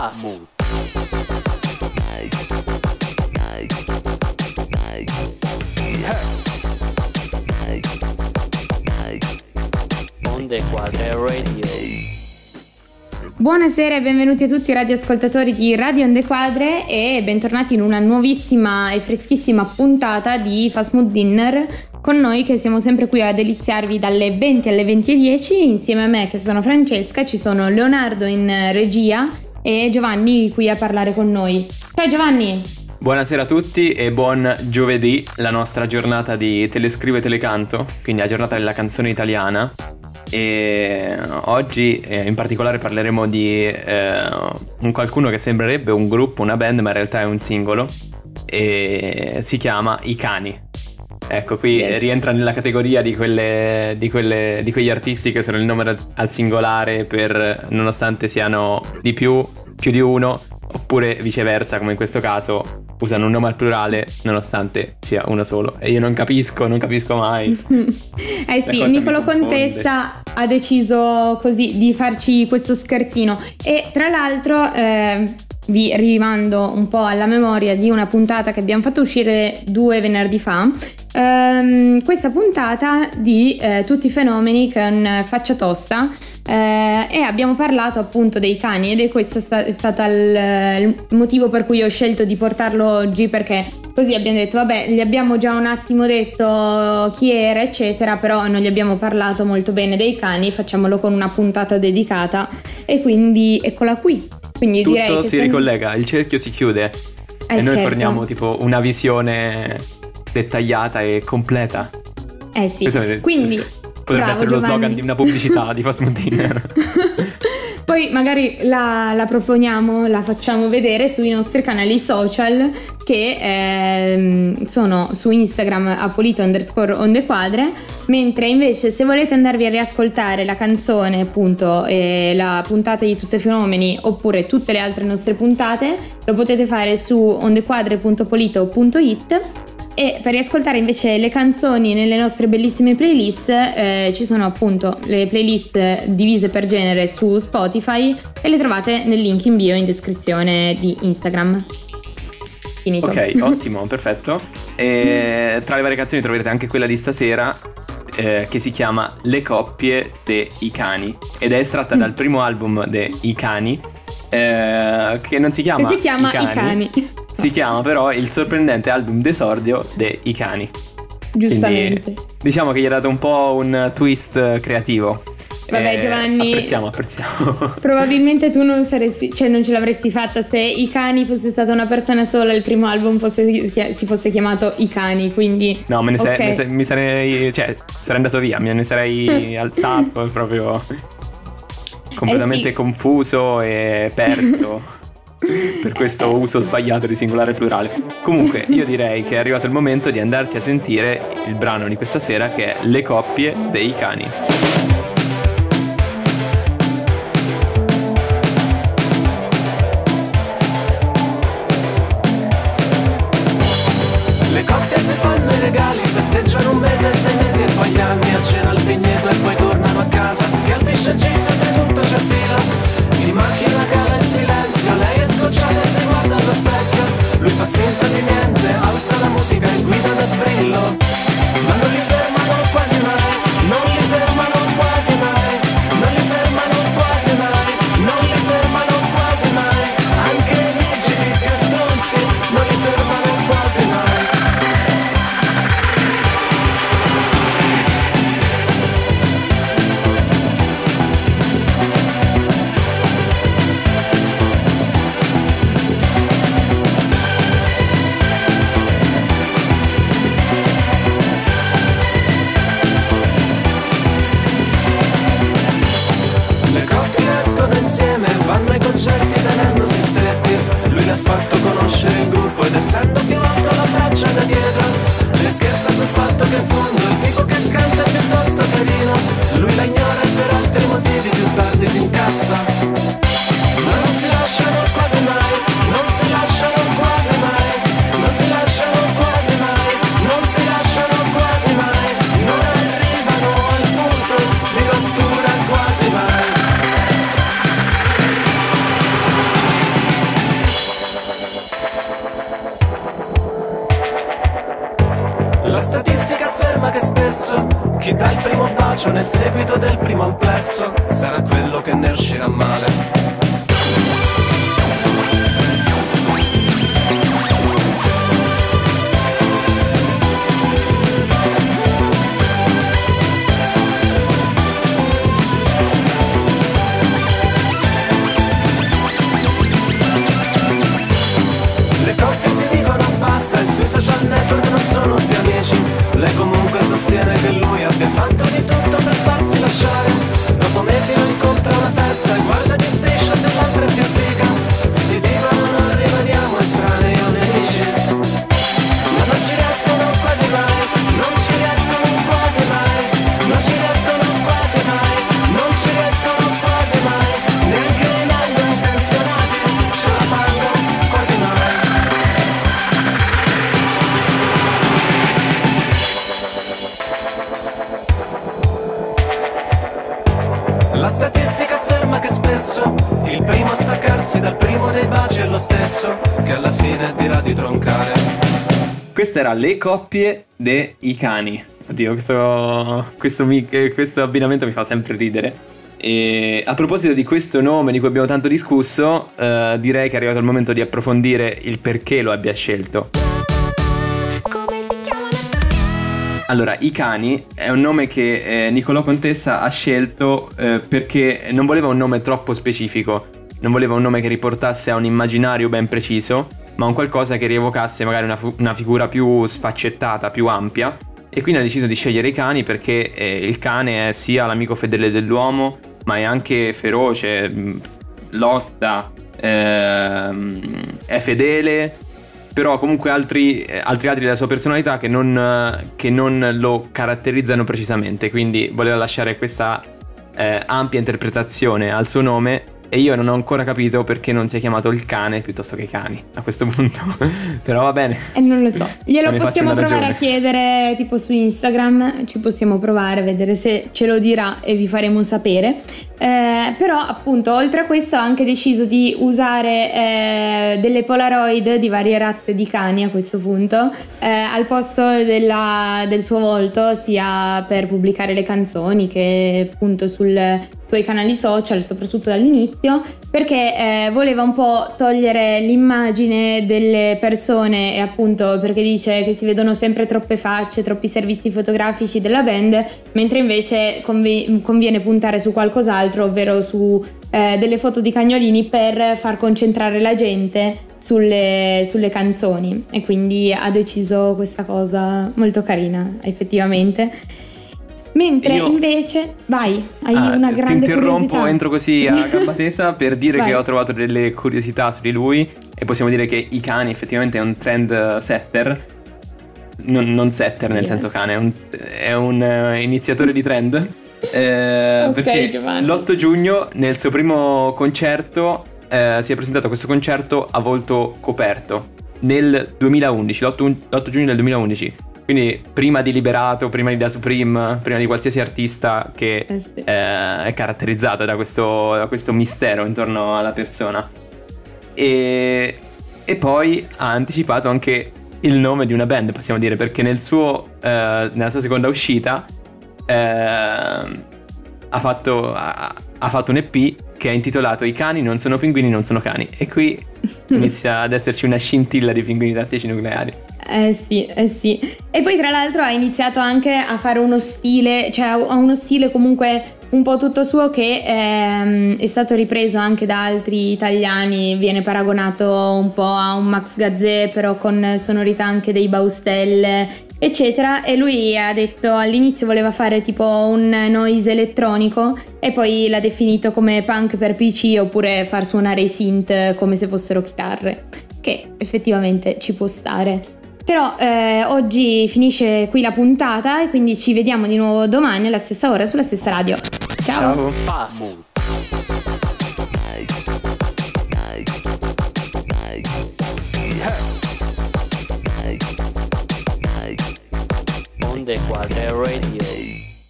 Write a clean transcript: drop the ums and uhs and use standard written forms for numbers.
Podcast. Onde Quadre Radio. Buonasera e benvenuti a tutti i radioascoltatori di Radio Onde Quadre e bentornati in una nuovissima e freschissima puntata di Fast Mood Dinner con noi che siamo sempre qui a deliziarvi dalle 20 alle 20:10. Insieme a me, che sono Francesca, ci sono Leonardo in regia e Giovanni qui a parlare con noi. Ciao Giovanni! Buonasera a tutti e buon giovedì, la nostra giornata di Telescrivo e Telecanto, quindi la giornata della canzone italiana. E oggi in particolare parleremo di un qualcuno che sembrerebbe un gruppo, una band, ma in realtà è un singolo e si chiama I Cani. Ecco, qui rientra nella categoria di quegli artisti che usano il nome al singolare nonostante siano più di uno, oppure viceversa, come in questo caso usano un nome al plurale nonostante sia uno solo. E io non capisco mai. Sì, Niccolò Contessa ha deciso così di farci questo scherzino. E tra l'altro vi rimando un po' alla memoria di una puntata che abbiamo fatto uscire 2 venerdì fa. Questa puntata di Tutti i fenomeni con Faccia Tosta, e abbiamo parlato appunto dei cani, ed è questo è stato il motivo per cui ho scelto di portarlo oggi, perché così abbiamo detto vabbè, gli abbiamo già un attimo detto chi era eccetera, però non gli abbiamo parlato molto bene dei cani, facciamolo con una puntata dedicata e quindi eccola qui. Quindi tutto direi che si ricollega, il cerchio si chiude e noi forniamo tipo una visione dettagliata e completa. Sì, quindi potrebbe essere lo slogan di una pubblicità di Fast Mood Dinner. Poi magari la proponiamo, la facciamo vedere sui nostri canali social che sono su Instagram @Ondequadre, mentre invece se volete andarvi a riascoltare la canzone appunto la puntata di Tutti i fenomeni oppure tutte le altre nostre puntate lo potete fare su ondequadre.polito.it. E per riascoltare invece le canzoni nelle nostre bellissime playlist ci sono appunto le playlist divise per genere su Spotify e le trovate nel link in bio in descrizione di Instagram. Finito. Ok, ottimo, perfetto. E tra le varie canzoni troverete anche quella di stasera che si chiama Le coppie dei cani ed è estratta dal primo album dei Cani, che non si chiama, I Cani. Si chiama però Il sorprendente album d'esordio dei Cani. Giustamente. Quindi, diciamo che gli ha dato un po' un twist creativo. Vabbè Giovanni, apprezziamo. Probabilmente tu non ce l'avresti fatta se I Cani fosse stata una persona sola, il primo album si fosse chiamato I Cani, quindi no, mi sarei, sarei andato via, me ne sarei alzato proprio completamente confuso e perso per questo uso sbagliato di singolare e plurale. Comunque io direi che è arrivato il momento di andarci a sentire il brano di questa sera, che è Le coppie dei cani. Le coppie si fanno i regali, festeggiano un mese, 6 mesi e poi gli anni, a cena al vigneto e poi tornano a casa, che al fish and chips oltretutto c'è fila. Gli manchi la cara il silenzio, lei è scocciata e si guarda allo specchio, lui fa finta di niente, alza la musica e guida da brillo, ma non li fermano quasi mai, non li fermano quasi mai, non li fermano quasi mai, non li fermano quasi mai, anche i vigili più stronzi non li fermano quasi mai. Le coppie escono insieme, vanno ai concerti tenendosi stretti. Lui le ha fatto conoscere il gruppo ed essendo più alto l'abbraccia da dietro. Le scherza sul fatto che in fondo il tipo che canta è piuttosto carino. Lui la ignora e per altri motivi più tardi si incazza. Ma non si lasciano quasi mai, non si lasciano quasi mai, non si lasciano quasi mai, non si lasciano quasi mai, non arrivano al punto di rottura quasi mai. bacio nel seguito del primo amplesso sarà quello che ne uscirà male. Sui social network non sono più amici. Lei comunque sostiene che lui abbia fatto di tutto per farsi lasciare. Dopo mesi lo incontra a una festa e guarda di striscia se l'altra è più figa. Si dicono non rimaniamo estranei o nemici, ma non ci riescono quasi mai. Non ci riescono quasi mai. Non ci riescono quasi mai. Non ci riescono quasi mai. Neanche rimando intenzionati ce la fanno quasi mai. La statistica afferma che spesso il primo a staccarsi dal primo dei baci è lo stesso che alla fine dirà di troncare. Questo era Le coppie dei cani. Oddio, questo abbinamento mi fa sempre ridere. E a proposito di questo nome di cui abbiamo tanto discusso, direi che è arrivato il momento di approfondire il perché lo abbia scelto. Allora, I Cani è un nome che Niccolò Contessa ha scelto perché non voleva un nome troppo specifico, non voleva un nome che riportasse a un immaginario ben preciso, ma un qualcosa che rievocasse magari una figura più sfaccettata, più ampia, e quindi ha deciso di scegliere i cani perché il cane è sia l'amico fedele dell'uomo, ma è anche feroce, lotta, è fedele. Però comunque altri lati della sua personalità che non lo caratterizzano precisamente. Quindi voleva lasciare questa ampia interpretazione al suo nome. E io non ho ancora capito perché non si è chiamato il cane piuttosto che i cani a questo punto. Però va bene. Non lo so. Glielo possiamo provare a chiedere tipo su Instagram. Ci possiamo provare a vedere se ce lo dirà e vi faremo sapere. Però appunto oltre a questo ha anche deciso di usare delle Polaroid di varie razze di cani a questo punto al posto del suo volto, sia per pubblicare le canzoni che appunto suoi canali social, soprattutto dall'inizio, perché voleva un po' togliere l'immagine delle persone, e appunto perché dice che si vedono sempre troppe facce, troppi servizi fotografici della band, mentre invece conviene puntare su qualcos'altro, ovvero su delle foto di cagnolini per far concentrare la gente sulle canzoni, e quindi ha deciso questa cosa molto carina effettivamente. Mentre invece vai, hai una grande ti interrompo, curiosità. entro così a gamba tesa per dire Vai. che ho trovato delle curiosità su di lui, e possiamo dire che I Cani effettivamente è un trend setter, non setter nel senso cane, è un iniziatore di trend, perché Giovanni. l'8 giugno nel suo primo concerto si è presentato questo concerto a volto coperto nel 2011, l'8 giugno del 2011. Quindi prima di Liberato, prima di Da Supreme, prima di qualsiasi artista che Sì. è caratterizzato da questo mistero intorno alla persona. E poi ha anticipato anche il nome di una band, possiamo dire, perché nella sua seconda uscita ha fatto un EP che è intitolato I cani non sono pinguini, non sono cani. E qui inizia ad esserci una scintilla di pinguini tattici nucleari. Sì. E poi tra l'altro ha iniziato anche a fare uno stile, cioè ha uno stile comunque un po' tutto suo, che è stato ripreso anche da altri italiani. Viene paragonato un po' a un Max Gazzè, però con sonorità anche dei Baustelle, eccetera. E lui ha detto all'inizio voleva fare tipo un noise elettronico, e poi l'ha definito come punk per PC, oppure far suonare i synth come se fossero chitarre, che effettivamente ci può stare. Però oggi finisce qui la puntata, e quindi ci vediamo di nuovo domani alla stessa ora sulla stessa radio. Ciao. Fast. Onde Quadre Radio.